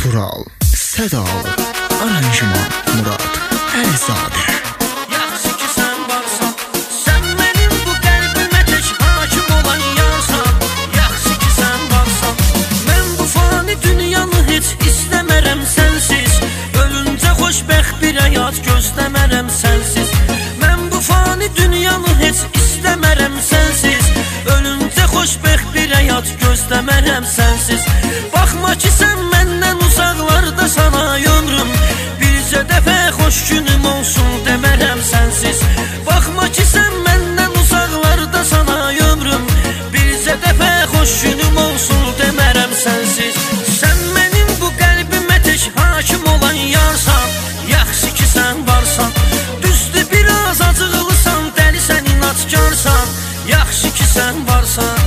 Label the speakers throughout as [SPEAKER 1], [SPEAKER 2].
[SPEAKER 1] Tural, Sədalı, aranjman Murad Əlizadə.
[SPEAKER 2] Yaxşı ki sən varsan, sən mənim bu qəlbimə tək hakim olan yarsan. Yaxşı ki sən varsan, mən bu fani dünyanı heç istəmərəm sənsiz. Ölüncə xoşbəxt bir həyat gözləmərəm sənsiz. Mən bu fani dünyanı heç istəmərəm sənsiz. Ölüncə xoşbəxt bir həyat gözləmərəm sənsiz. Baxma ki sən məndən uzaqlarda sana ömrüm, bircə dəfə xoş günüm olsun demərəm sənsiz. Baxma ki sən məndən uzaqlarda sana ömrüm, bircə dəfə xoş günüm olsun demərəm sənsiz. Sən mənim bu qəlbimə tək hakim olan yarsan. Yaxşı ki sən varsan, düzdür biraz acıqlısan, dəlisən, inatkarsan. Yaxşı ki sən varsan.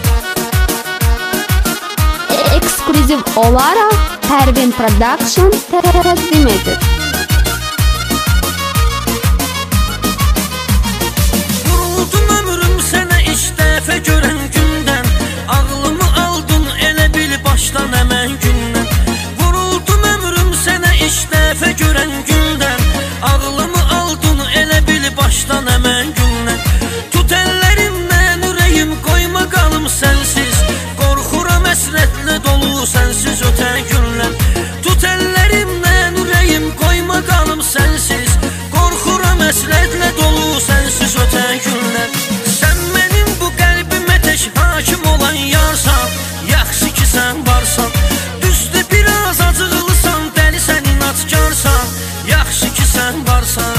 [SPEAKER 3] Ekskluziv olaraq Pərvin Production təqdim edir.
[SPEAKER 2] Vuruldum ömrüm sənə ilk dəfə görən gündən, ağlımı aldın elə bil başdan həmən gündən. Vuruldum ömrüm sənə ilk dəfə görən gündən, ağlımı aldın elə bil başdan həmən gündən. Tut əllərimdən ürəyim, qoyma qalım sənsiz, qorxuram həsrətlə dolu sənsiz ötən günlər. Tut əllərimdən ürəyim, qoyma qalım sənsiz, qorxuram həsrətlə dolu sənsiz ötən günlər. Sən mənim bu qəlbimə tək hakim olan yarsan. Yaxşı ki sən varsan, düzdür biraz acıqlısan, dəlisən, inatkarsan. Yaxşı ki sən varsan.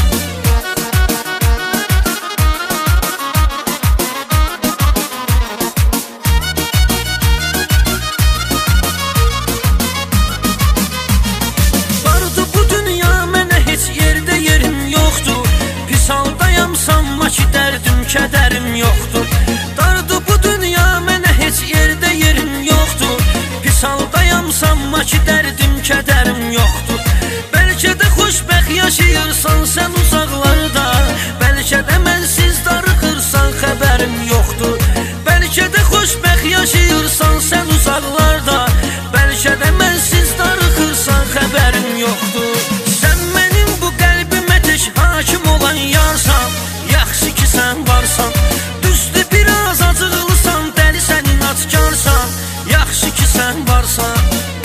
[SPEAKER 2] Kədərim yoxdur, dardı bu dünya mənə heç yerdə yerim yoxdur. Pis haldayam, sanma ki dərdim, kədərim yoxdur. Bəlkə də xoşbəxt yaşayırsan sən uzaqlarda, bəlkə də mənsiz darıxırsan, xəbərim yoxdur. Bəlkə də xoşbəxt yaşayırsan sən uzaqlarda, bəlkə də mənsiz darıxırsan, xəbərim yoxdur. Sən mənim bu qəlbimə tək hakim olan yarsan. Yaxşı ki sən varsan, düzdür biraz acıqlısan, dəlisən, inatkarsan. Yaxşı ki sən varsan.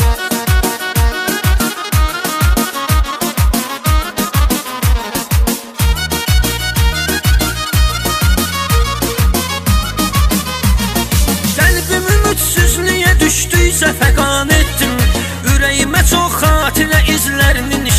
[SPEAKER 2] Qəlbim ümidsizliyə düşdüysə fəqan etdim, ürəyimə çox xatirə izlərinin